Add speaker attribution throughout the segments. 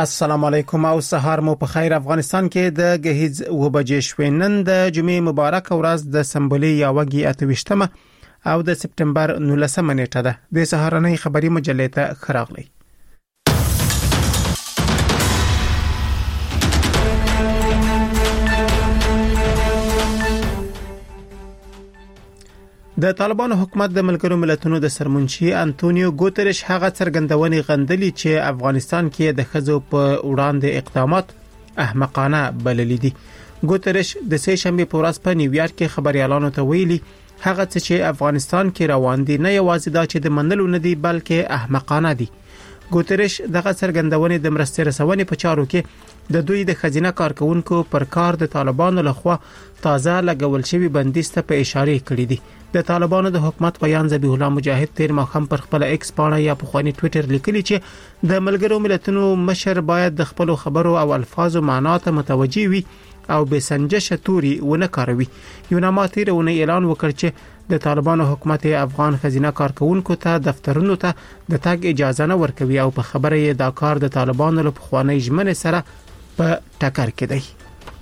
Speaker 1: السلام علیکم او سهار مو په خیر. افغانستان کې د غهیز و بجې شوې. نن د جمعې مبارک ورځ د سمبولي یاوګي 28 او د سپټمبر 19 نیټه ده. د سهارنۍ خبري مجلې ته خراغلی. د طالبانو حکومت د ملګرو ملتونو د سرمنشي انټونیو ګوتریش هغه څرګندونې غندلې چې افغانستان کې د خزو په وړاندې اقدامات احمقانه بللې دي. ګوتریش د سه شنبه په ورځ په نیویارک کې خبريالانو ته ویلي هغه څه چې افغانستان کې روان دي نه یوازې دا چې د منلو نه دي بلکې احمقانه دي. ګوتریش دغه څرګندونې د مرستې رسونې په چارو کې د دوی د خزینه کارکونکو پر کار د طالبانو لخوا تازه لګول شوی بندیز ته په اشاره کړې دي. د طالبانو د حکومت بیان ذبیح الله مجاهد تیر ماخم پر خپل ایکس پاڼه یا په خواني ټوئیټر لیکلی چې د ملګرو ملتونو مشر باید د خپل خبرو او الفاظو معنا ته متوجي وي او به سنجش توري ونه کاروي. یوناما تیرونه اعلان وکړ چې د طالبانو حکومت افغان خزینه کارکونکو ته دفترونو ته د تګ اجازه نه ورکوي او په خبره یې دا کار د طالبانو له خواني ژمنې سره په ټکر کې دی.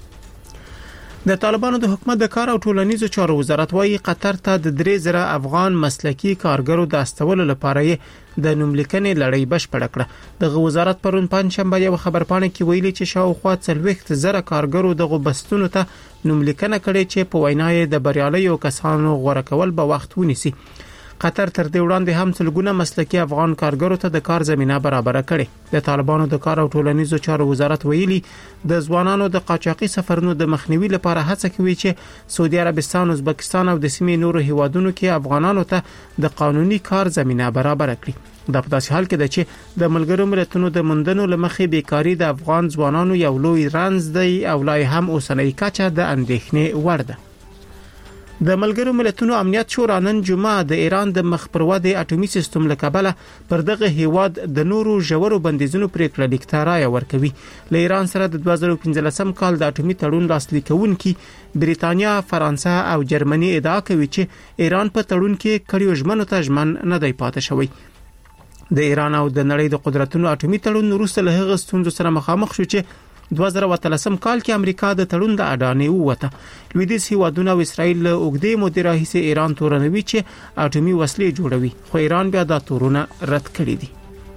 Speaker 1: د طالبانو د حکومت د کار او ټولنیزو چارو وزارت وايي قطر ته د 3000 افغان مسلکی کارګرو د استولو لپاره د نوملیکنې لړۍ بشپړ کړه. د وزارت پرون پنځشنبه یو خبرپاڼه کې ویلي چې شاوخوا 40,000 کارګرو د غوبستونو ته نوملیکنه کړي چې په وینای د بریالیو کسانو غوړه کول به وخت ونیسي. قطر تر دې وړاندې هم څلګونه مسلکی افغان کارګرو ته د کار زمينه برابر کړي. د طالبانو د کار او ټولنیزو چارو وزارت ویلي د ځوانانو د قاچاقي سفرونو د مخنیوي لپاره هڅه کوي چې سعودي عربستان، ازبکستان او د سیمې نورو هیوادونو کې افغانانو ته د قانوني کار زمينه برابر کړي. دا په داسې حال کې ده چې د ملګرو ملتونو د مندنو لمخې بیکاری د افغان ځوانانو یو لوی رنځ دی او لای هم اوسنۍ کچه د اندېښنې وړ ده. د ملګرو ملتونو امنیت شورا نن جمعه د ایران د مخ پر ودې اټومي سیستم لکبله پر دغه هیواد د نورو ژورو بندیزونو پریکړه لیکته رائے ورکوي. له ایران سره د 2015 کال د اټومي تړون لاسلیکونکي بریتانیا، فرانسه او جرمني ادعا کوي چې ایران په تړون کې کړیو ژمنو ته ژمن نه دی پاتې شوی. د ایران او د نړۍ د قدرتونو اټومي تړون وروسته له هغه ستونزو سره مخامخ شو چې 2013 کال کې امریکا د تړون د اډانې ووته. لویدیځ هیوادونه او اسرائیل له اوږدې مودې راهیسې ایران تورنوي چې اټومي وسلې جوړوي، خو ایران بیا دا تورونه رد کړي دي.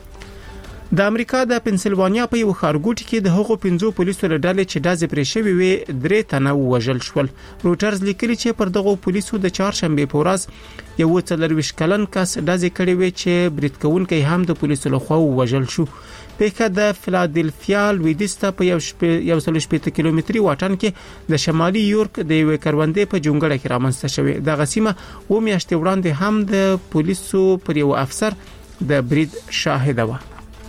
Speaker 1: د امریکا د پنسلوانیا په یو ښارګوټي کې د هغو 5 پولیسو له ډلې چې ډزې پرې شوې وي 3 تنه وژل شول. روټرز لیکلي چې پر دغه پولیسو د چهارشنبه په ورځ یو 40 کلن کس ډزې کړې وي چې برید کوونکی هم د پولیسو لخوا وژل شو. پیکه د فلادلفیا لویدیستا په 180 کیلومتري واټن کې د شمالي یورک د یو کروندې په جونګړه کې رامنځته شوې. د غسیمه و میاشتې وړاندې هم د پولیسو پر یو افسر د برید شاهد و.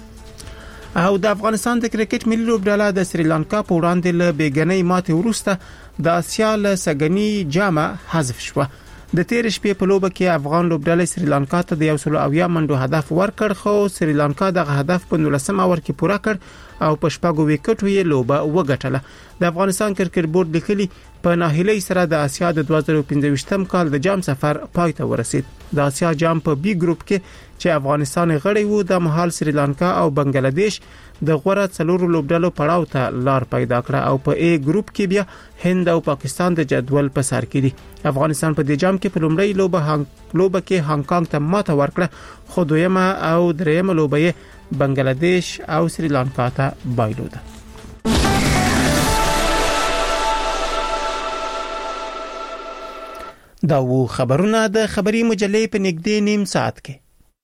Speaker 1: او د افغانستان د کرکټ ملي لوبډله د سریلانکا په وړاندې له بیګنۍ ماتې وروسته د آسیا له سګنی جامه حذف شوه. د تیر شپې په لوبه کې افغان لوبډله سریلانکا ته د 100 منډو هدف ورکړ، خو سریلانکا دغه هدف په 19 اور کې پوره کړ او په شپږو وکټو یې لوبه وګټله. د افغانستان کرکټ بورډ لیکلي په ناهیلۍ سره د آسیا د 2015 کال د جام سفر پای ته ورسید. د آسیا جام په بي ګروپ کې چې افغانستان غړی وو د مهال سریلانکا او بنگلاديش د غوړه څلورو لوبډلو پړاو ته لار پیدا کړه او په A ګروپ کې بیا هند او پاکستان د جدول په سر کې دي. افغانستان په دې جام کې په لومړی لوبه کې هانګ کانګ ته ماته ورکړه، خو دویمه او دریمه لوبه یې بنگلاديش او سریلانکا ته بایلوده. دا وو خبرونه د خبري مجلې په نږدې نیم ساعت کې.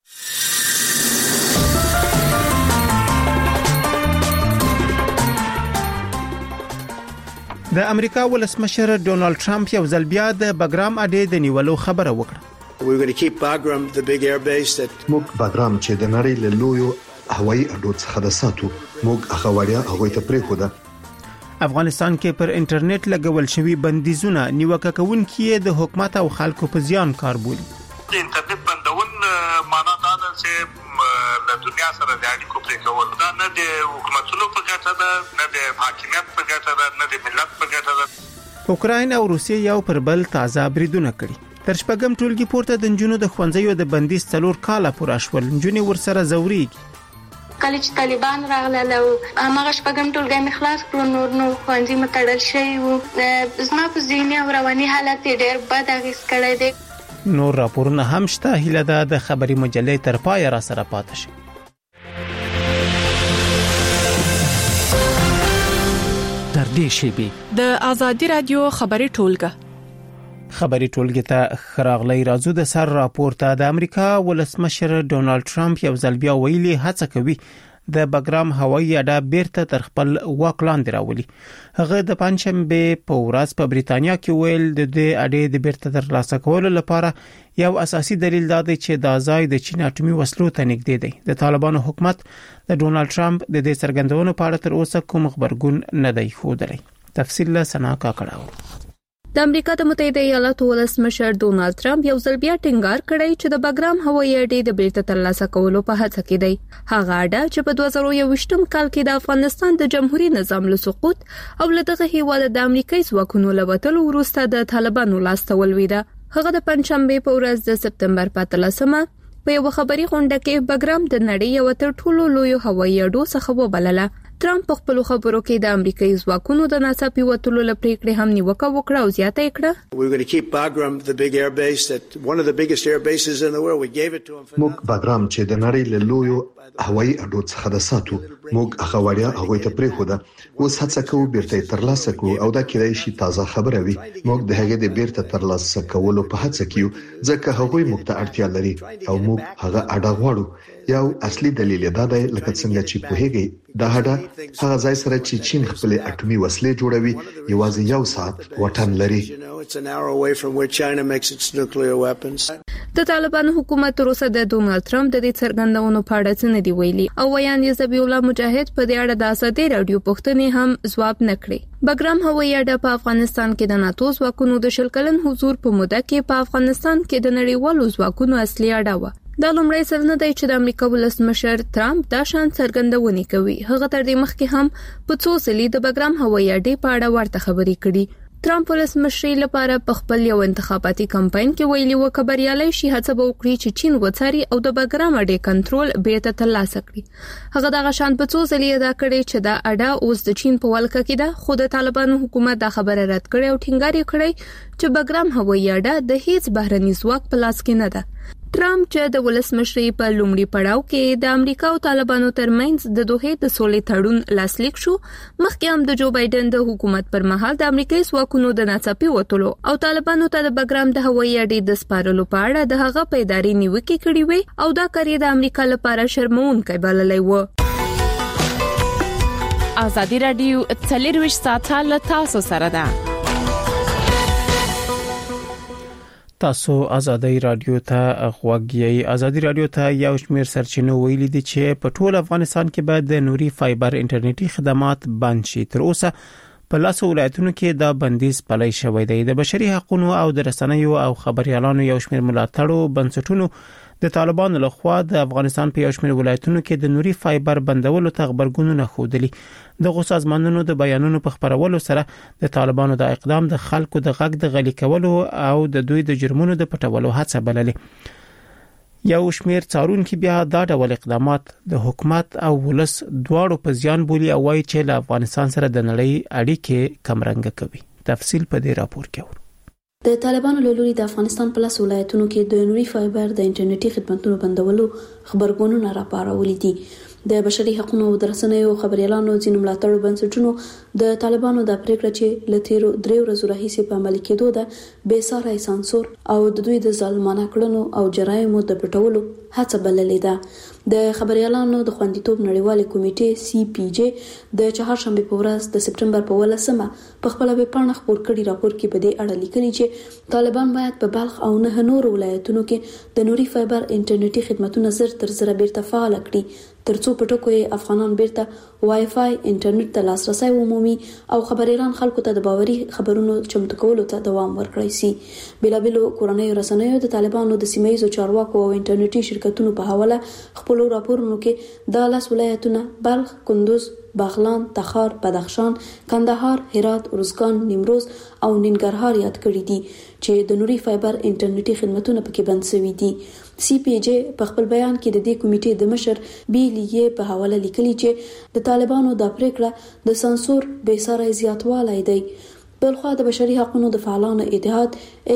Speaker 1: د امریکا ولسمشر ډونالد ټرمپ یو ځل بیا د بګرام اډې د نیولو خبره وکړه.
Speaker 2: موږ بګرام چې د نړۍ له لویو هوایي اډو څخه د ساتو موږ هغه وړیا هغه ته پریښوده.
Speaker 1: افغانستان کې پر انټرنیټ لګول شوی بندیزونه نیوکه کوونکي د حکومت او خلکو په زیان کار بولي.
Speaker 3: د انټرنیټ بندول معنا دا ده چې د دنیا سره د اړیکو پرې کول، دا نه د حکومتونو په ګټه ده، نه د حاکمیت په ګټه ده، نه د ملت په ګټه ده.
Speaker 1: اوکراین او روسیه یو پر بل تازه بریدونه کړي. تر شپږم ټولګي پورته د نجونو د ښوونځیو د بندیز 4 کاله پوره شول. نجونې ورسره زوريږي.
Speaker 4: کله چې طالبان راغله او هغه شپږم ټولګی مې خلاص کړو نو ښوونځي مې تړل شوی و. زما په ذهني او رواني حالت ډېر بد اغېز کړی دی.
Speaker 1: نور راپورونه هم شته. هیله ده د خبري مجلې تر پای را سره پاتې شي.
Speaker 5: در دې شیبي
Speaker 6: د آزادي رادیو خبري ټولګه ته
Speaker 1: خراغلی راځو. د سر راپورته د امریکا ولسمشر ډونالد ټرمپ یو ځل بیا ویلي هڅه کوي د بګرام هوایي اډه بیرته تر خپل واک لاندې راولي. هغه د پنځشنبه په ورځ په بریتانیا کې ویل د دې اډې د بیرته ترلاسه کولو لپاره یو اساسي دلیل دا دی چې دا ځای د چین اټومي وسلو ته نږدې دی. د طالبانو حکومت د ډونالد ټرمپ د دې څرګندونو په اړه تر اوسه کوم خبرګون نه دی ښودلی. تفصیل له سنا کاکړه.
Speaker 7: د امریکا د متحده ایالاتو ولسمشر ډونالد ټرمپ یو ځل بیا ټینګار کړی چې د بګرام هوایي اډې د بیرته ترلاسه کولو په هڅه کې دی. هغه اډه چې په 2021 کال کې د افغانستان د جمهوریت نظام له سقوط او له دغه هیواد د امریکایي ځواکونو له وټلو وروسته د طالبانو لاسته ولوېده. هغه د پنځشنبه په ورځ د سپتمبر 15 په یو خبري غونډه کې بګرام د نړۍ یو تر ټولو لوی هوایي اډو څخه وبلله. ټرمپ په خپل خبرو کې د امریکایي ځواکونو د ناڅاپي وټلو لپاره هم نیوکه وکړه او زیاته کړه.
Speaker 2: موږ بګرام چې د نړۍ له لویو هوایي اډو څخه د ساتو موږ هغه وړیا هغه ته پریخوده. اوس هڅه کوو بیرته ترلاسه کړو او دا کېدای شي تازه خبره وي. موږ د هغې د بیرته ترلاسه کولو په هڅه کې یو ځکه هغوی موږ ته اړتیا لري او موږ هغه اډه غواړو. یو اصلي دلیل دا دی لکه څنګه چې په هغې دا اډه هغه ځای سره چې چین خپل اټومي وسلې جوړوي یوازې یو ساعت وټن لري.
Speaker 7: د طالبانو حکومت تر اوسه د ډونالد ټرمپ د دې څرګندونو په اړه څه نه دی ویلي او ویاندې ذبیح الله مجاهد په دې اړه د آزادي رادیو پوښتنې هم ځواب نه کړی. بګرام هوایي اډه په افغانستان کې د ناتو ځواکونو د شلکلن حضور په موده کې په افغانستان کې د نړیوالو ځواکونو اصلي اډه و. دا لومړی ځل نه دی چې د امریکا ولسمشر ټرمپ دا شان څرګندونې کوي. هغه تر دې مخکې هم په څو ځلې د بګرام هوایي اډې په اړه ورته خبرې کړي. ټرمپ ولسمشر لپاره په خپل یو انتخاباتي کمپاین کې ویلي و خبريالي شي هڅه وکړي چې چین وڅاري او د بګرام اډې کنټرول بیرته ترلاسه کړي. هغه د غشان په څو ځلې دا کړی چې دا اډه اوس د چین په ولکه کې ده. خو د طالبانو حکومت دا خبره رد کړې او ټینګار کړی چې بګرام هوایي اډه د هیڅ بهرني ځواک په لاس کې نه ده. ټرمپ چې د ولسمشرۍ په لومړي پړاو کې د امریکا او طالبانو ترمنځ د دوحې د سولې تړون لاسلیک شو، مخکې هم د جو بایدن د حکومت پر مهال د امریکایي ځواکونو د ناڅاپي وټلو او طالبانو ته د بګرام د هوایي اډې د سپارلو په اړه د هغه په ادارې نیوکې کړې وې او دا کار د امریکا لپاره شرموونکی بللی و.
Speaker 6: آزادي رادیو 24 ساعته له تاسو سره ده.
Speaker 1: تاسو آزادي رادیو ته غوږی. آزادي رادیو ته یو شمېر سرچینو ویلي دي چې په ټول افغانستان کې به د نوري فایبر انټرنیټي خدمات بند شي. تر اوسه په لاسو ولایتونو کې دا بندیز پلی شوی دی. د بشري حقوقو او د رسنیو او خبريالانو یو شمېر ملاتړو بنسټونو د طالبانو لخوا د افغانستان په یو شمېر ولایتونو کې د نوري فایبر بندولو ته خبرګونونه خوده. دغه سازمانونو د بیانونو په خبرولو سره د طالبانو د اقدام د خلکو د غږ د غلي کولو او د دوی د جرمونو د پټولو هڅه بللې. یو شمېر څارونکو بیا دا ډول اقدامات د حکومت او ولس دواړو په ځان بولی او وايي چې له افغانستان سره د نړۍ اړیکې کمرنګ کوي. تفصیل په دې راپور کې
Speaker 8: د طالبانو له لوري د افغانستان په لاس ولایتونو کې د نوري فایبر د انټرنیټي خدماتونو بندولو خبرګونونه راپارولي دي. د بشري حقوقو او د رسنیو خبريالانو ځینو ملاتړو بنسټونو د طالبانو د پریکړه چې له تیرو 3 ورځې راهیسې په عمل کېدو ده بې ساري سانسور او د دوی د ظالمانه کړنو او جرایمو د پټولو هڅه بللې ده. د خبريالانو د خوندیتوب نړیوال کمیټې CPJ د چهارشنبه په ورځ د سپټمبر په 18 په خپل ویب پاڼه خپور کړي راپور کې په دې اړه لیکلي چې طالبان باید په بلخ او نه نور ولایتونو کې د نوري فایبر انټرنیټي خدماتونه زر تر زر بیرته فعال کړي ترڅو په ټکو افغانان بیرته وای فای انټرنیټ ته لاسرسي ومومي او خبريالان خلکو ته د باوري خبرونو چمتو کولو ته دوام ورکړي سي. بلابلو کورنۍ رسنیو د طالبانو د سیمایي چارواکو او انټرنیټي شرکتونو په حواله خپل راپورونو کې د لاس ولایتونه بلخ، کندوز، باغلان، تخار، بدخشان، کندهار، هرات، ارزګان، نیمروز او ننګرهار یاد کړی دي چې د نوري فایبر انټرنیټي خدماتونه پکې بند شوي دي. سی پی جی په خپل بیان کې د دې کمیټې د مشر بیلیه په حواله لیکلي چې د طالبانو د پریکړه د سانسور بې ساري زیاتوالی دی. بلخوا د بشري حقوقو د فعالانو اتحاد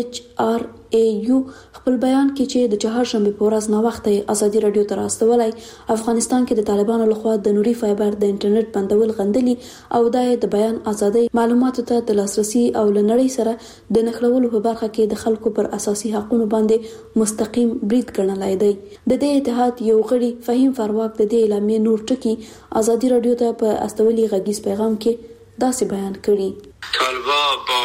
Speaker 8: HRAU خپل بیان کې چې د چهارشنبه په ورځ نو وخت ازادي رادیو ته راستولای افغانستان کې د طالبانو لخوا د نوري فایبر د انټرنیټ بندول غندلي او د بیان ازادي معلوماتو ته د لاسرسي او لنړی سره د نخلولو په برخه کې د خلکو پر اساسي حقوقو باندې مستقیم برید ګڼلای دی. د دې اتحاد یو غړي فهیم فارواق د دې اعلامیې نور ټکی ازادي رادیو ته په استولي غږیز پیغام کې داسې بیان کړي.
Speaker 9: طالبان با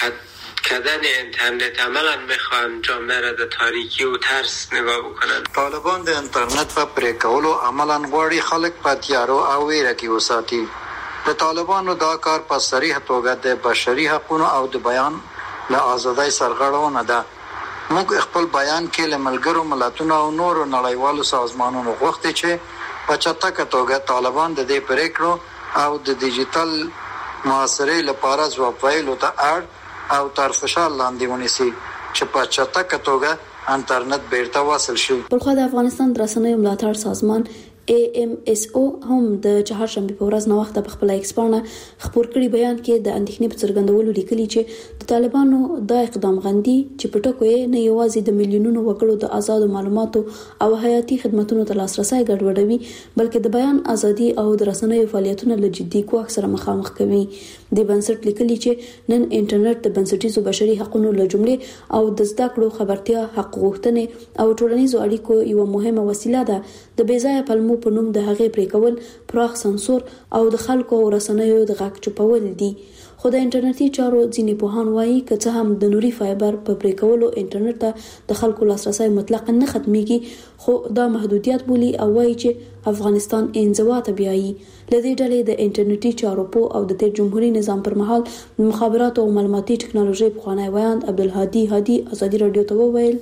Speaker 9: کردن اینترنت عملا میخوان جامعه را در تاریکی و ترس نگاه بکنن.
Speaker 10: طالبان د اینترنت په پرې کولو عملا غواړي خلک په تیارو او ویره کې وساتي. د طالبانو دا کار په صریح توګه د بشري حقوقو او د بیان له ازادۍ سرغړونه ده. موږ خپل بیان کې له ملګرو ملتونو او نورو نړیوالو سازمانونو غوښتي چې په چټکه توګه طالبان د دې پریکړو او د ډیجیټل معاصرې لپاره ځواب ویلو ته اړ او تر فشار لاندې ونیسي چې په چټکه توګه انټرنیټ بیرته وصل شي.
Speaker 8: بلخوا د افغانستان د رسنیو ملاتړ سازمان AMSO هم د چهارشنبه په ورځ نو وخت په خپل ایکس باندې خبر کړي بیان کې د اندېښنې په څرګندولو لیکلي چې د طالبانو د اقدام غندي چې په ټکو یې نه یوازې د میلیونونو وګړو د آزاد معلوماتو او حیاتي خدماتو ته لاسرسي ګډوډوي بلکې د بیان ازادي او د رسنیو فعالیتونو له جدي ګواښ سره مخامخ کوي. د بنسټ لیکلي چې نن انټرنیټ د بنسټیزو بشري حقوقو له جملې او د زده کړو خبرتیا حق غوښتنې او ټولنیزو اړیکو یو مهمه وسیله ده. د بیځایه پلمو په نوم د هغې پرې کول پراخ سانسور او د خلکو او رسنیو د غږ چوپول دي. خو د انټرنیټي چارو ځینې پوهان وایي که څه هم د نوري فایبر په پرې کولو انټرنیټ ته د خلکو لاسرسي مطلقاً نه ختميږي خو دا محدودیت بولي او وایي چې افغانستان انزوا ته بیایي. لدې ډلې د انټرنیټي چارو په او د تیر جمهوریت نظام پر مهال مخابرات او معلوماتي ټکنالوژي په خوانی ویاند عبدالهادي هادي ازادي رادیو ته وویل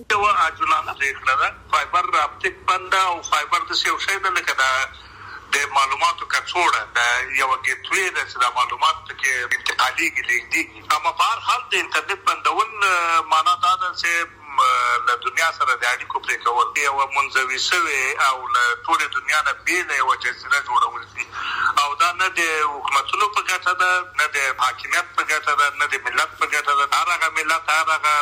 Speaker 3: فایبر اپټیک بند او فایبر د څه شی د لکه د معلوماتو کڅوړه د یو ګیټوی د چې معلومات کې انتقالي کېږي اما په هر حال د انټرنیټ بندول معنا دا ده چې له دنیا سره د اړیکو پرې کول یو منځوي شوی او له ټول دنیا نه بیل یو جزیره جوړول دي او دا نه د حکومتونو په ګټه ده نه د حاکمیت په ګټه ده نه د ملت په ګټه ده. هغه ملت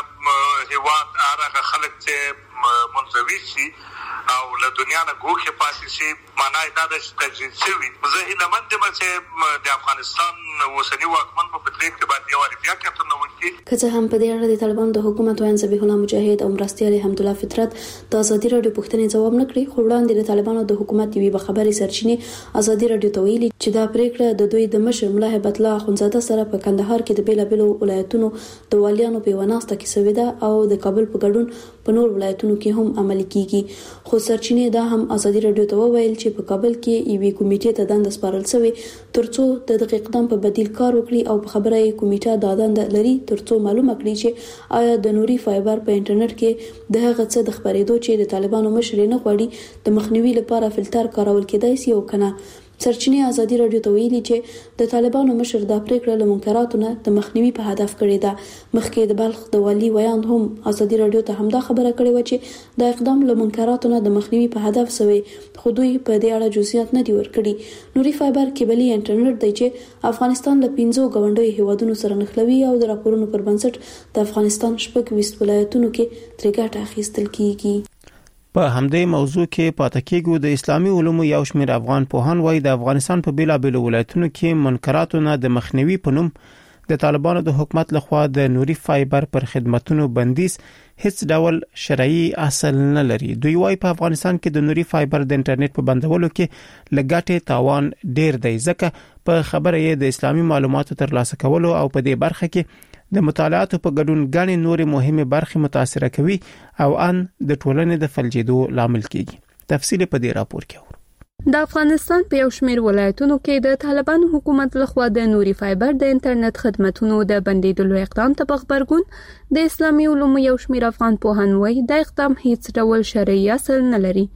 Speaker 3: هغه هیواد هغه خلک چې منځوي شي او له دنیا نه ګوښه پاتې شي معنا دا د تجزیه شوی. زه هیله مند یم چې د افغانستان اوسنی واکمن په پدریک کې باندې یو اړتیا کتنه وکړي.
Speaker 8: که هم په دې اړه د طالبانو د حکومت وایي ذبیح الله مجاهد او مرستیال حمدالله فطرت د ازادي رادیو پوښتنې جواب نکړي خو وړاندې د طالبانو د حکومت دی په خبري سرچینې ازادي رادیو ته ویلي چې دا پریکړه د دوی د مشر ملا هیبت الله اخونزاده سره په کندهار کې د بیلابلو ولایتونو د والیانو په وناسته کې سوي ده او د کابل په ګډون په نور ولایتونو کې هم عملي کیږي. خو سرچینې دا هم ازادي رادیو ته وویل چې په کابل کې یوې کمیټې ته دنده سپارل شوې ترڅو د دقیق اقدام په بدیل کار وکړي او په خبره یې کمیټه دا دنده لري ترڅو معلومه کړي چې آیا د نوري فایبر په انټرنیټ کې د هغه څه د خبرېدو چې د طالبانو مشر نه غواړي د مخنیوي لپاره فلټر کارول کېدای شي او کنه. سرچینې ازادي رادیو ته ویلي چې د طالبانو مشر د پریکړه له منکراتو نه د مخنیوي په هدف کړی ده. مخکې د بلخ د والی ویاند هم ازادي رادیو ته همدا خبره کړې و چې د اقدام له منکراتو نه د مخنیوي په هدف سوی خو دوی په دې اړه جزئیات نه دی ورکړي. نوري فایبر کیبلي انټرنیټ دی چې افغانستان له 15 غونډوي هیوادونو سره نښلوي او د راپورونو پر بنسټ د افغانستان شپږ 20 ولایتونو کې ترې ګټه اخیستل کیږي.
Speaker 1: په همدې موضوع کې پاتې کېږو. د اسلامي علومو یو شمېر افغان پوهان وایي د افغانستان په بیلابېلو ولایتونو کې منکراتو نه د مخنیوي په نوم د طالبانو د حکومت لخوا د نوري فایبر پر خدماتونو بندیز هیڅ ډول شرعي اصل نه لري. دوی وایي په افغانستان کې د نوري فایبر د انټرنیټ په بندولو کې لګټې تاوان ډیر دی ځکه په خبره یې د اسلامي معلوماتو ترلاسه کولو او په دې برخه کې د مطالعاتو په ګډون غني نورې مهمه برخې متاثر کوي او ان د ټولنې د فلجیدو لامل کیږي. تفصیل په دې راپور کې
Speaker 7: د افغانستان په یو شمېر ولایتونو کې د طالبانو حکومت لخوا د نوري فایبر د انټرنیټ خدماتونو د بندیدلو اقدام ته خبرګون د اسلامي علومو یو شمېر افغان پوهان وایي د اقدام هیڅ ډول شرعي اصل نه لري.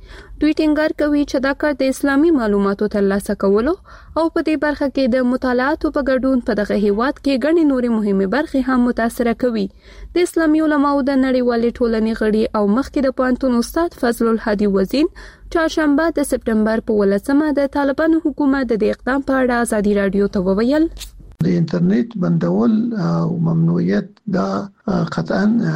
Speaker 7: دوی ټینګار کوي چې دا کار د اسلامي معلوماتو ترلاسه کولو او په دې برخه کې د مطالعاتو په ګډون په دغه هیواد کې ګڼې نورې مهمه برخې هم متاثر کوي. د اسلامي علماو د نړیوالې ټولنې غړي او مخکې د پوهنتون استاد فضل الهادي وزین چهارشنبه د سپټمبر په 18مه د طالبانو حکومت د اقدام په اړه ازادي رادیو ته وویل
Speaker 11: د انټرنیټ بندول او ممنوعیت دا قطعا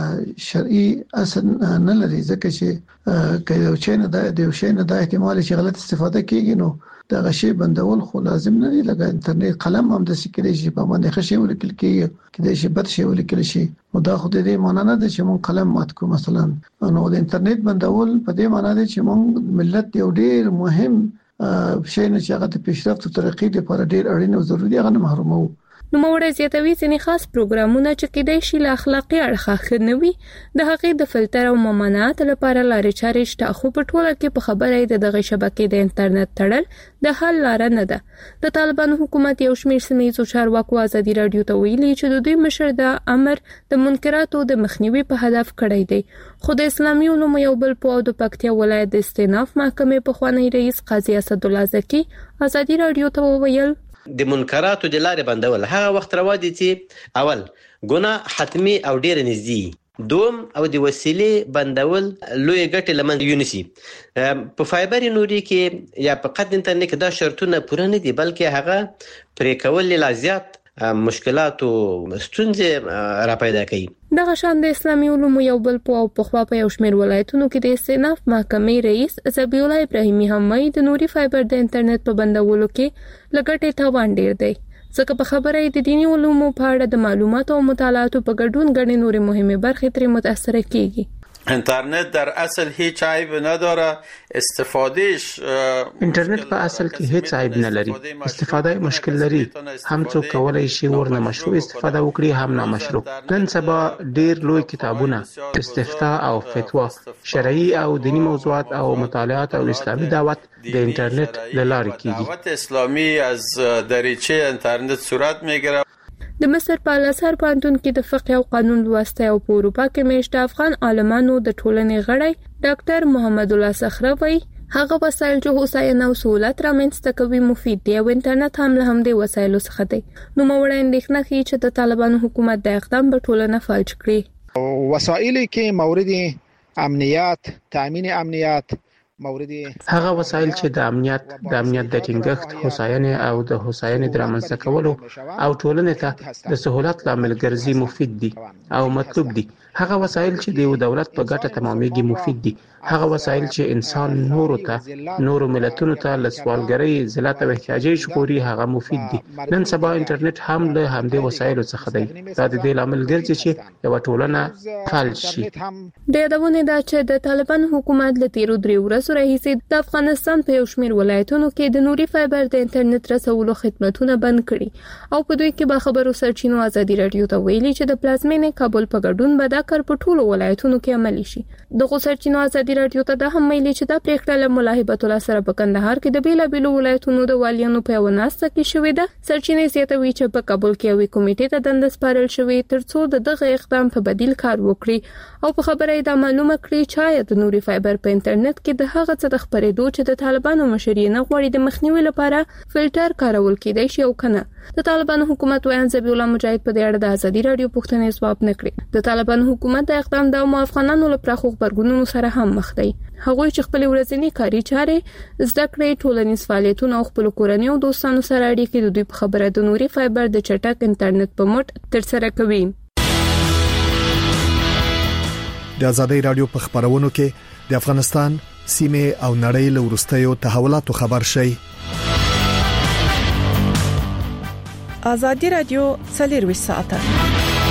Speaker 11: شرعي اصل نه لري ځکه چې کله یو شی نه د احتمال چې غلط استفاده کیږي نو دا غشي بندول خو لازم نه دی. لکه انټرنیټ قلم هم د سکري شي په باندې خشي ولیکل کیږي کله چې بد شي ولیکل شي او دا خو د دې معنی نه ده چې مون قلم مات کو مثلا نو د انټرنیټ بندول په دې معنی ده چې مون ملت یو ډیر مهم شي نه چې هغه د پیشرفت ترقې لپاره ډیر اړین او ضروري دي هغه محرومو.
Speaker 7: نو موږ زیاتوي ځینې خاص پروګرامونه چې کېدای شي له اخلاقي اړخه خنوي د هغې د فلټر او ممانعت لپاره لارې چارې شته خو په ټوله کې په خبره د دغه شبکې د انټرنیټ تړل د حل لار نه ده. د طالبانو حکومت یو شمېر سیمه چارواکو ازادي رادیو ته ویلي چې د دوی مشر د امر د منکراتو د مخنیوي په هدف کړی دی خو د اسلامي علومو یو بل په د پکتیا ولایت د استیناف محکمې په خوانی رئیس قاضي اسد الله زکی ازادي رادیو ته وویل
Speaker 12: د منکراتو د لارې بندول هغه وخت روا دي چې اول ګناه حتمی او ډیر نږدې دوم او د وسیلې بندول لوی ګټه لمن یونیسي په فایبر نوري کې یا په قد انټرنیټ کې دا شرطونه پوره نه دي بلکې هغه پرې کول لا زیات مشکلات او ستونزې را پیدا کوي.
Speaker 7: دغه شان د اسلامي علومو یو بل په خوا په یو شمېر ولایتونو کې د استیناف محکمې رئیس ذبیح الله ابراهیمي هم د نوري فایبر د انټرنیټ په بندولو کې لګټې تاوان ډیر دی ځکه په خبره د دینی علومو په اړه د معلوماتو او مطالعاتو په ګډون غنې نورې مهمه برخې ترې متاثر کیږي.
Speaker 13: اینترنت در اصل هیچ عیب نداره استفادهش
Speaker 1: اینترنت په اصل کې هیڅ عیب نه لري استفاده مشکل لري هم څوک کولای شي ورنه مشروع استفاده وکړي هم نامشروع. نن سبا ډیر لوی کتابونه استفتاء او فتوا شرعي او دینی موضوعات او مطالعات او اسلامي دعوت د اینترنت له لارې کیږي.
Speaker 13: دعوت اسلامی از دریچه اینترنت صورت میگیره.
Speaker 7: د مصر په الازهر پوهنتون کې د فقه او قانون لوسته او په اروپا کې میشته افغان عالمانو د ټولنې غړی ډاکټر محمد الله صخره وایي هغه وسایل چې هوساینه او سہولت رامنځته کوي مفید دي او انټرنیټ هم له همدې وسایلو څخه دی. نو موږ اندېښنه کوي چې د طالبانو حکومت د اقدام په ټولنه فلج کړي.
Speaker 14: وسایل کې مورد امنیت تامین امنیت
Speaker 1: هغه وسایل چې د امنیت د ټینګښت هوساینه او د هوساینې د رامنځته کولو او ټولنې ته د سہولت لامل ګرځي مفید دي او مطلوب دي. هغه وسایل چې د دولت په ګټه تمامېږي مفید دي. هغه وسایل چې انسان نورو ملتونو ته له سوالګرۍ ذلت او احتیاجي ژغوري هغه مفید دي. نن سبا انټرنیټ هم له همدې وسایلو څخه دی. دا د دې لامل ګرځي چې یو ټولنه فلج شي.
Speaker 7: د یادونه ده چې د طالبان حکومت له تیرو 3 ورځې راهیسې د افغانستان په یو شمېر ولایتونو کې د نوري فایبر د انټرنیټ رسولو خدماتونه بند کړي او په دوی کې به خبرو سرچینو ازادي رادیو ته ویلي چې د پلازمینې کابل په ګډون به دا کار په ټولو ولایتونو کې عملي شي. د سرچینو ازادي رادیو ته دا هم ویلي چې دا پریکړه له ملاحبت الله سره په کندهار کې د بیلابیلو ولایتونو د والیانو په وناسته کې شوې ده. سرچینې زیاتوي چې په کابل کې یو کمیټې ته دنده سپارل شوې ترڅو دغه اقدام په بدیل کار وکړي او په خبره دا معلومه کړي چې د نوري فایبر په انټرنیټ کې د هغه څه د خبرېدو چې د طالبانو مشري نه غواړي د مخنیوي لپاره فلټر کارول کېدای شي او کنه. د طالبانو حکومت وایي ذبیح الله مجاهد په دې اړه د ازادي رادیو پوښتنې ځواب نه کړی. د طالبانو حکومت د اقدام د افغانانو لپاره خبرګونونو سره هم مخ دی. هغوی چې خپل ورځنی کاري چارې زده کړې ټولنیز فعالیتونه او خپل کورنۍ او دوستانو سره اړیکې د دوی په خبره د نوري فایبر د چټک انټرنیټ په مټ ترسره کوي.
Speaker 15: د ازادي رادیو په خبرونو کې د افغانستان سیمه او نړۍ له ورستیو تحولاتو خبر شي.
Speaker 6: ازادي رادیو 24 ساعته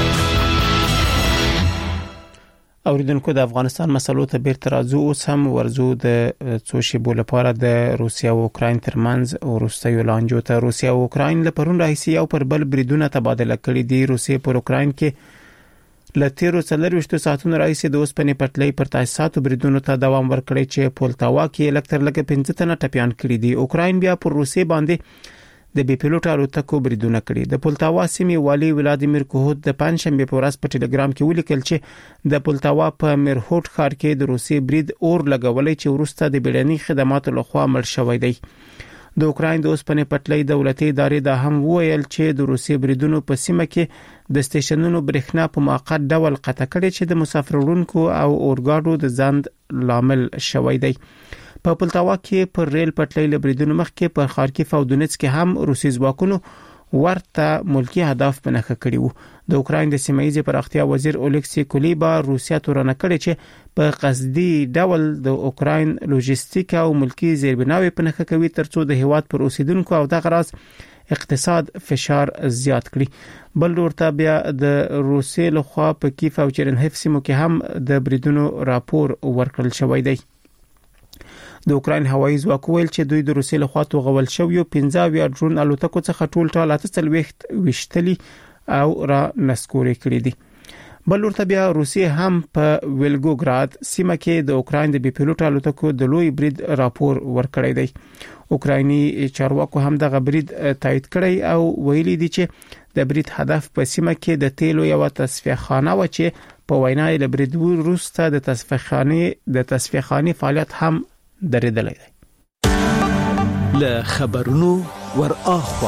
Speaker 1: اوریدونکو د افغانستان مسلو ته بیرته راځو. اوس هم ورزو د څو شیبو لپاره د روسیا او اوکراین ترمنځ وروستیو لانجو ته. روسیا او اوکراین له پرون راهیسې یو پر بل بریدونه تبادله کړي دي. روسیا پر اوکراین کې له تیرو 24 ساعتونو راهیسې د اوسپنې پټلۍ پر تاسیساتو بریدونو ته دوام ورکړي چې پولتاوا کې لکټر لکه 15 تنه ټپيان کړي دي. اوکراین بیا پر روسیا باندې د بي پيلوټ الوتکو بریدونه کړي. د پولتاوا سیمې والي ولادیمیر کوهوت د پنځشنبه په ورځ په ټلګرام کې ولیکل چې د پولتاوا په میرهوټ ښار کې د روسي برید اور لګولې چې ورسته د بیړني خدماتو لخوا مړ شوی دی. د اوکراین د اوسپنې پټلۍ دولتي ادارې دا هم وویل چې د روسي بریدونو په سیمه کې د سټیشنونو برېښنا په موقت ډول قطع کړي چې د مسافر وړونکو او اورګاډو د ځند لامل شوی دی. په پولتاوا کې پر ریل پټلۍ لبریدونو مخکې په خارکیف او دونیتسک کې هم روسي ځواکونو ورته ملکی هدف بنخښه کړی وو. د اوکراین د سیمایي پراختیا وزیر اولکسی کولیبا روسیا تورنه کړی چې په قصدي ډول د اوکراین لوجستیک او ملکی زیربناوي پنهخه کوي ترڅو د هیواد پر اوسیدونکو او د غراض اقتصاد فشار زیات کړي. بل ورته بیا د روسي لخوا په کیف او چرنهف سیمو کې هم د بریدونو راپور ورکړل شوی دی. د اوکراین هوایي ځواک ویل چې دوی د روسي لخوا توغول شوی 15 ډرون الوتکو څخه ټول 8 وشتلي او را نسکوري کړی دي. بل ورته بیا روسي هم په ویلګوګراد سیمه کې د اوکراین د بي پيلوټ الوتکو د لوی برید راپور ورکړی دی. اوکرایني چارواکو هم د برید تایید کړی او ویلي دي چې د برید هدف په سیمه کې د تیلو یو تصفیه خانه و چې په وینا له برید وروسته د تصفیه خانه فعالیت هم درېدلې ده.
Speaker 5: له خبرونو ور اخوا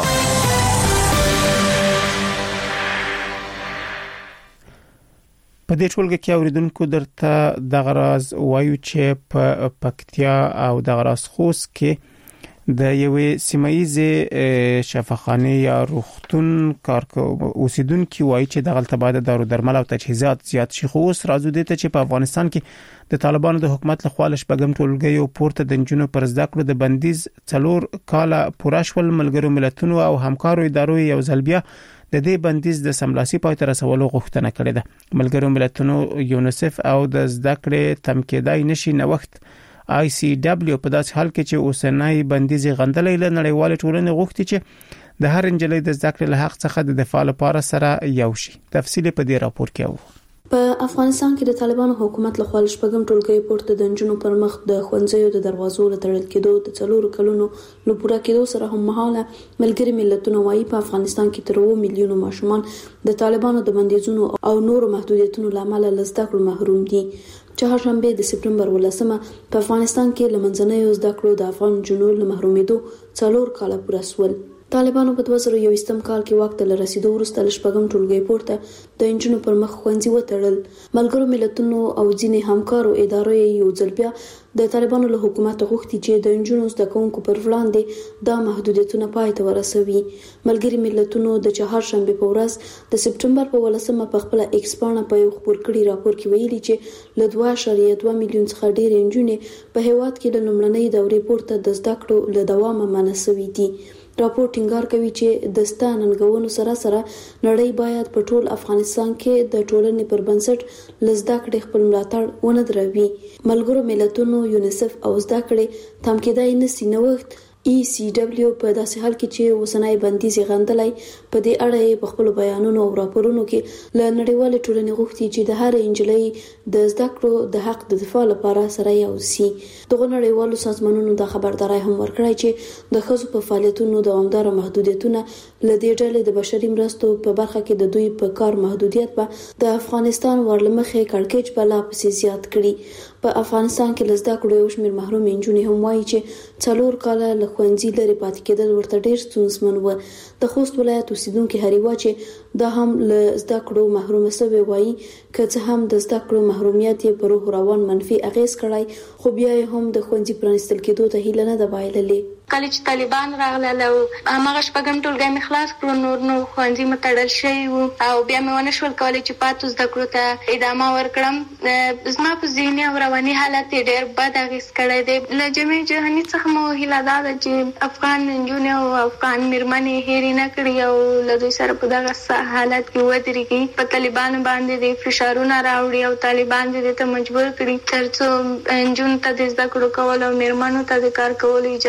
Speaker 1: په دې ټولګه کې اوریدونکو درته د غراز وایو چې په پکتیا او د غراز خوست کې د یوې سیمایي شفاخانه یا روغتون اوسیدونکو وایي چې د غلطه باید دارو درمل او تجهیزات زیات شي. خو اوس راځو دې ته چې په افغانستان کې د طالبانو د حکومت لخوا لشبګم ټولګي او پورته د جنونو پر زده کړو د بندیز 4 کاله پوره شول. ملګرو ملتونو او همکارو ادارو یو ځل بیا د دې بندیز د سملاسي پای ته رسولو غوښتنه کړې ده. ملګرو ملتونو یونیسف او د زده کړې تمکیدای نشي نوښت ICW په داسې حال کې چې اوسنۍ بندیز غندلې له نړیوال ټولنې غوښتي چې د هر انجلۍ د زده کړې له حق څخه د دفاع لپاره سره یو شي. تفصیل په دې راپور کې و.
Speaker 8: په افغانستان کې د طالبانو حکومت لخوا شپږم ټولګي پورته د جنونو پر مخ د خوندزیو د دروازو له تړل کېدو د 4 کلونو له پوره کېدو سره هم مهاله ملګری ملتونو وايي په افغانستان کې تر 2 میلیونو ماشومان د طالبانو د بندیزونو او نورو محدودیتونو لامل له زده کړو محروم دي. چهارشنبه د سپټمبر 18 په افغانستان کې لمنځنۍ زده کړو د افغان جنونو له محرومېدو 4 کاله پوره سول. طالبانو په 2021 کال کې وخت له رسیدو وروسته لشپږم ټولګي پورته د انجونو پر مخ خوندزي وتړل. ملګرو ملتونو او ځینې همکارو ادارو یو ځل بیا د طالبانو له حکومت غوښتي چې د انجونو زده کوونکو پر وړاندې د محدودیتونو پای ته ورسوي. ملګری ملتونو د چهارشنبه په ورځ د سپټمبر په 18 په خپل ایکس پاڼه په یو خبر کړي راپور کې ویلي چې له 2.2 میلیون څخه ډېر انجونې په هیواد کې د لومړنۍ دورې پورته د زده کړو له دوامه منسوي دي. راپور ټینګار کوي چې د ستاننګونو سره نړۍ باید په ټول افغانستان کې د ټولنې پر بنسټ لزده کړې خپل ملاتړ ونه دروي. ملګرو ملتونو یونیسف او زده کړې تمکیدای نسی نوښت ECW په داسې حال کې چې وسنۍ بندیز غندلای په دې اړه په خپل بیانونو او راپورونو کې له نړیوال ټولنې غوښتي چې د هر انجلۍ د زده کړو د حق د دفاع لپاره سره یو سي. دغه نړیوالو سازمانونو د خبرداري هم ورکړی چې د ښځو په فعالیتونو دوامدار محدودیتونه لدې ډلې د بشري مرستو په برخه کې د دوی په کار محدودیت په د افغانستان ورلمخې کړکېچ په لا پسې زیات کړي. په افغانستان کې لزده کړو یو شمېر محروم انجونې هم وایي چې 4 کاله له ښوونځي لري پاتې کېدل ورته ډېر ستونزمن و. د خوست ولایت اوسیدونکو هریوا چې دا هم له زده کړو محروم شوی وایي که څه هم د زده کړو محرومیت یې په روح روان منفي اغیز کړی خو بیا هم د ښوونځي پرانیستل کېدو ته هیله نه ده بایللې.
Speaker 4: کله چې طالبان راغله او هغه شپږم ټولګي مې خلاص کړو نور ښوونځي مې تړل شوي وو او بیا مې ونه شول کولی چې پاتې زده کړو ته ادامه ورکړم. زما په ذهني او رواني حالت یې ډېر بد اغېز کړی دی. له جامع جهاني څخه مو هیله دا ده چې افغان نجونې او افغان میرمنې هېرې نه کړي او له دوی سره په دغه حالت کې ودرېږي. په طالبانو باندې د فشارونه راوړي او طالبان دې ته مجبور کړي تر څو نجونو ته د زده کړو کول او میرمنو ته د کار کولو اجازه ورکړي.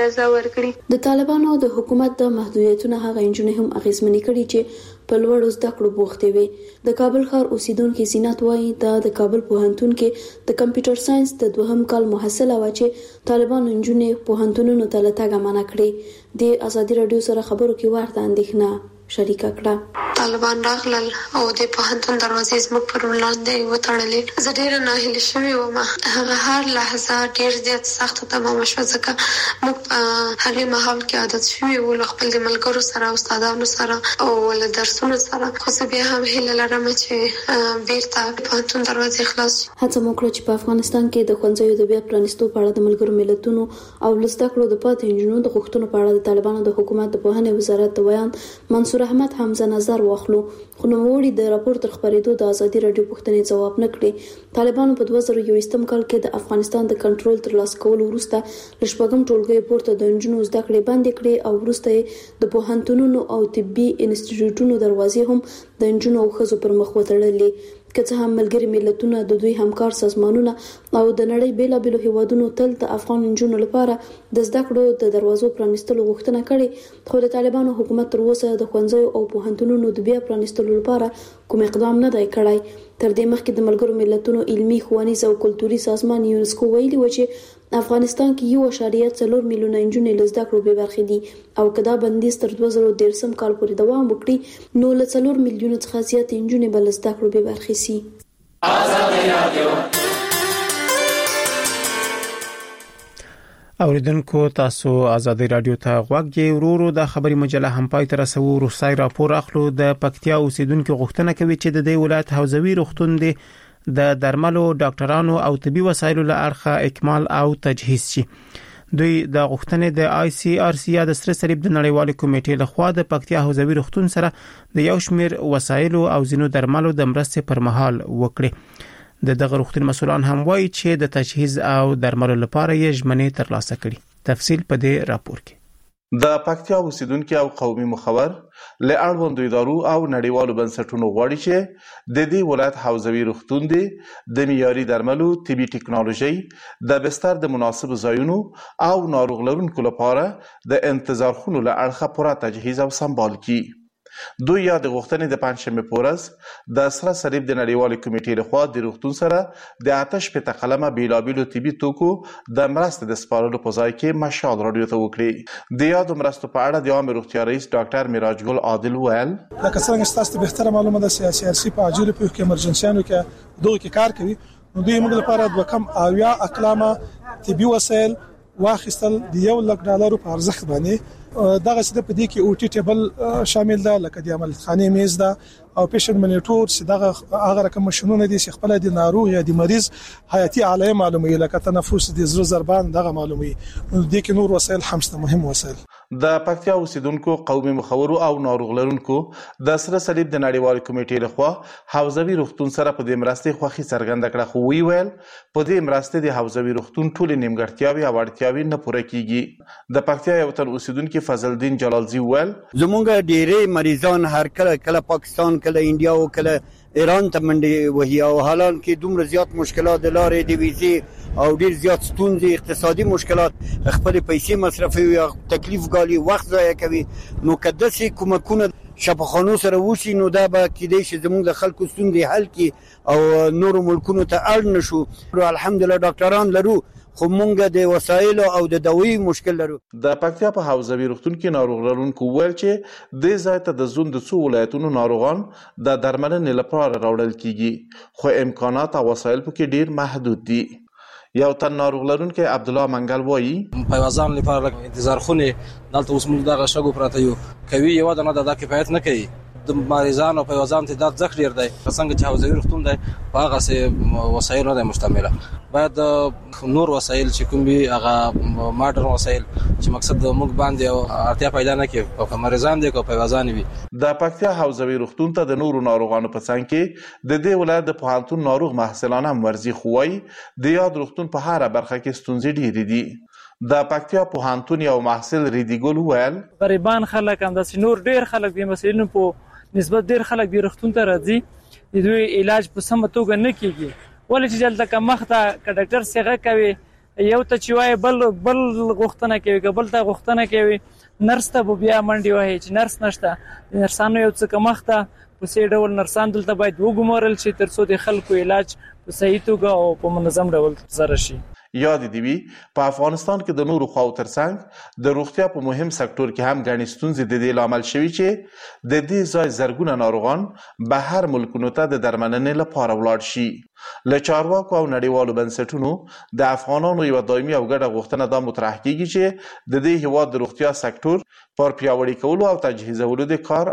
Speaker 4: ورکړي.
Speaker 8: د طالبانو د حکومت د محدودیتونو هغه انجنونه هم اغیزمنې کړي چې په لوړو زده کړو بوختې وي. د کابل ښار اوسیدونکو زینت وایي د کابل پوهنتون کې د کمپیوټر ساينس د 2م کال محصله و چې طالبان انجنونه پوهنتونونو ته لټه منع کړي. د ازادي رادیو سره خبرو کې ورته اندېښنه شریکه کړه.
Speaker 16: طالبان راغلل او د پوهنتون دروازې زموږ پر وړاندې وتړلې. زه ډېره ناهیلې شوې وم. هغه هر لحظه ډېر زیات سخت تمام شو ځکه موږ هغه ماحول کې عادت شوې وو له خپل ملګرو سره او استادانو سره او له درسونو سره. خو زه بیا هم هیله لرم چې بیرته پوهنتون دروازې خلاص شي.
Speaker 8: هڅه وکړه چې په افغانستان کې د ښوونځیو د بیا پرانیستو په اړه د ملګرو ملتونو او لزده کړو د پاتې انجنونو د غوښتنو په اړه د طالبانو د حکومت د پوهنې وزارت د بیان منصور احمد حمزه نظر واخلو، خو نوموړي د راپور تر خبرېدو د ازادي رادیو پوښتنې ځواب نه کړي. طالبانو په 2021 کال کې د افغانستان د کنټرول ترلاسه کولو وروسته له شپږم ټولګي پورته د انجنونو زده کړې بندې کړې او وروسته د پوهنتونونو او طبي انسټیټیوټونو دروازې هم د انجنونو او ښځو پر مخ وتړلې. که څه هم ملګري ملتونه د دوی همکار سازمانونه او د نړۍ بیلابېلو هیوادونو تل د افغان نجونو لپاره د زده کړو د دروازو پرانیستلو غوښتنه کړې، خو د طالبانو حکومت تر اوسه د ښوونځیو او پوهنتونونو د بیا پرانیستلو لپاره کوم اقدام نه دی کړی. تر دې مخکې د ملګرو ملتونو علمي، ښوونیز او کلتوري سازمان یونسکو ویلي و چې افغانستان کې 1.4 میلیونه نجونې له زده کړو بې برخې دي او که دا بندیز تر 2013 کال پورې دوام وکړي نو له 4 میلیونه څخه زیاتې نجونې به له زده کړو بې برخې سي.
Speaker 1: اوریدونکو تاسو آزادی رادیو ته غوږ یې. ورورو د خبري مجله هم پای تر رسو روسای راپور اخلو. د پکتیا اوسیدونکو غوښتنه کوي چې د دې ولایت حوزوي روغتون د درملو، ډاکټرانو او طبي وسایلو له اړخه اکمال او تجهیز شي. دوی د غوښتنې د ICRC یا د سره صلیب د نړیوال کمیټې لخوا د پکتیا حوزوي روغتون سره د یو شمیر وسایلو او ځینو درملو د مرستې پر مهال وکړي. د دغه روغتون مسؤلان هم وایي چې د تجهیز او درملو لپاره یې ژمنې ترلاسه کړي. تفصیل په دې راپور کې.
Speaker 17: د پکتیا اوسیدونکو او قومي مخور له اړوندو ادارو او نړیوالو بنسټونو غواړي چې د دې ولایت حوزوي روغتون د معیاري درملو، طبي ټکنالوژي، د بستر د مناسب ځایونو او ناروغ لرونکو لپاره د انتظار خونو له اړخه پوره تجهیز او سمبال کړي. دوی یا د غوښتنې د پنځشنبه پورز د سره صلیب د نړیوال کمیټې لخوا د روغتون سره د آتش په تقلمه بیلابیلو طبي توکو د مرستې د سپارلو په ځای کې مشال رادیو ته وکړي. د یادو مرستو په اړه د عام روغتیا رئیس ډاکټر میراج ګل عادل ویل
Speaker 18: لکه څنګه ستاسو به احترام معلومه ده CRC په عاجل په کې امرجنسيانو کې دوی کې کار کوي، نو دوی موږ لپاره د کم اویا اقلامه طبي وسایل واخیستل د $1,00,000 په ارزښت باندې. دغه څه په دې کې او ټي ټیبل شامل ده، لکه د عمل خانه میز ده او پیشنټ منیټور چې دغه هغه رقم ماشينونه دي چې خپل د ناروغ یا د مریض حیاتي علایم معلومي، لکه تنفس، د زړه ضربان دغه معلومي. دې کې نور وسایل همسته مهم وسایل.
Speaker 17: د پکتیا اوسیدونکو قومي مخورو او ناروغ لرونکو د سره صلیب د نړیوال کمیټې لخوا حوزوي روغتون سره په دې مرستې خوښي څرګنده کړه، خو ویل په دې مرستې د حوزوي روغتون ټول نیمګړتیاوي او اړتیاوي نه پوره کیږي. د پکتیا یو تن اوسیدونکو فضل الدین جلالزی ویل
Speaker 19: زمونږ ډېرې مریضان هر کله پاکستان، کله انډیا او کله ایران ته منډي وهي او حالان کې دومره زیات مشکلات د لارې د ویزې او ډېر زیات ستونزې، اقتصادي مشکلات، خپل پیسې مصرفوي او تکلیف ګالي، وخت ضایع کوي. نو که داسې کومکونه شفاخانو سره وشي نو دا به کېدای شي زموږ د خلکو ستونزې حل کړي او نورو ملکونو ته اړ نشو. الحمدلله ډاکټران لرو خو مونږ د وسایلو او د دوی مشکل لرو.
Speaker 17: د پکتیا په حوزوي روغتون کې ناروغ لرونکو ویل چې د ځای ته د زون د څو ولایتونو ناروغان د درملنې لپاره راوړل کیږي، خو امکانات او وسایل پکې ډیر محدود دي. یو تن ناروغ لرونکي عبدالله منګل وایي
Speaker 20: پیوازان لپاره انتظار خونه دلته اوس موږ دغه شګو پراته یو کوي، یو د نه د کفایت نه کوي. د مریضانو په وزن تعداد ځکه ډیر دی، څنګه چې حوزوي روغتون دی په هغه سه وسایل نه مشتمله. باید نور وسایل چې کوم وي هغه ماډرن وسایل چې مقصد موږ باندې اړتیا پیدا نه کوي او مریضان دي کو په وزن وي.
Speaker 17: د پکتیا حوزوي روغتون ته د نورو ناروغانو په څنګ کې د دې ولایت د پوهنتون ناروغ محصلان هم ورزي خوای د یاد روغتون په هر برخه کې ستونزې ډېرې دي. د پکتیا پوهنتون یو محصل ریدیګل ویل
Speaker 21: غریبان خلک هم د نور ډیر خلک د مسلینو په نسبت ډیر خلک د روغتون ته راځي، د دوی علاج په سمه توګه نه کیږي، ولې چې دلته که مخته که ډاکټر څنګه کوي یو ته چې وای بل غوښتنه کوي بل ته غوښتنه کوي نرس ته بیا منډي وای چې نرس نشته نرسانو یو څه کمخته په سې ډول نرسان دلته باید وګمارل شي ترڅو د خلکو علاج په صحیح توګه او په منظم ډول سره شي.
Speaker 17: یاد دی وی په افغانستان کې د نورو خواو ترڅنګ د روغتیا په مهم سکتور کې هم غني ستونزې د دې لامل شوي چې د دې ځای زرګونه ناروغان بهر ملکونو ته د درملنې لپاره ولاړ شي. له چارواکو او نړیوالو بنسټونو د افغانانو یو دایمي او ګډه غوښتنه دا مطرح کیږي چې د دې هیواد د روغتیا سکتور پر پیاوړي کولو او تجهیزولو د کار